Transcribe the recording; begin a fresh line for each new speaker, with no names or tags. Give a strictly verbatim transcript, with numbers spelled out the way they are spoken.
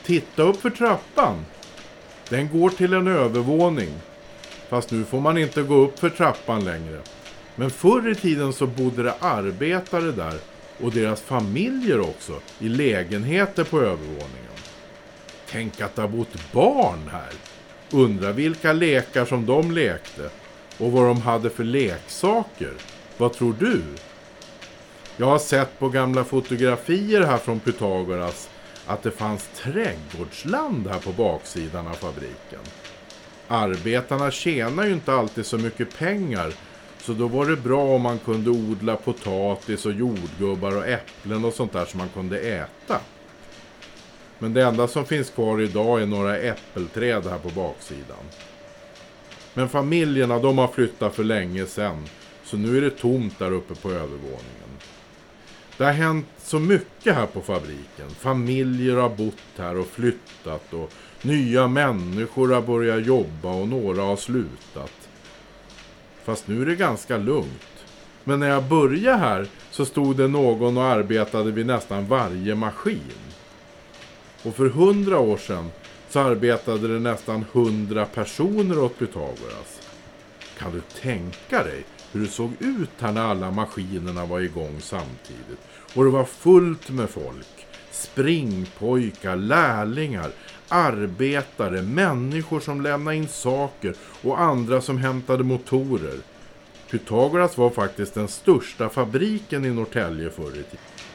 Titta upp för trappan. Den går till en övervåning. Fast nu får man inte gå upp för trappan längre. Men förr i tiden så bodde det arbetare där och deras familjer också i lägenheter på övervåningen. Tänk att det har bott barn här. Undra vilka lekar som de lekte och vad de hade för leksaker. Vad tror du? Jag har sett på gamla fotografier här från Pythagoras att det fanns trädgårdsland här på baksidan av fabriken. Arbetarna tjänar ju inte alltid så mycket pengar, så då var det bra om man kunde odla potatis och jordgubbar och äpplen och sånt där som man kunde äta. Men det enda som finns kvar idag är några äppelträd här på baksidan. Men familjerna, de har flyttat för länge sedan, så nu är det tomt där uppe på övervåningen. Det har hänt så mycket här på fabriken. Familjer har bott här och flyttat och nya människor har börjat jobba och några har slutat. Fast nu är det ganska lugnt. Men när jag började här så stod det någon och arbetade vid nästan varje maskin. Och för hundra år sedan så arbetade det nästan hundra personer åt Pythagoras. Kan du tänka dig hur det såg ut här när alla maskinerna var igång samtidigt? Och det var fullt med folk. Springpojkar, lärlingar, arbetare, människor som lämnade in saker och andra som hämtade motorer. Pythagoras var faktiskt den största fabriken i Norrtälje förr i tiden.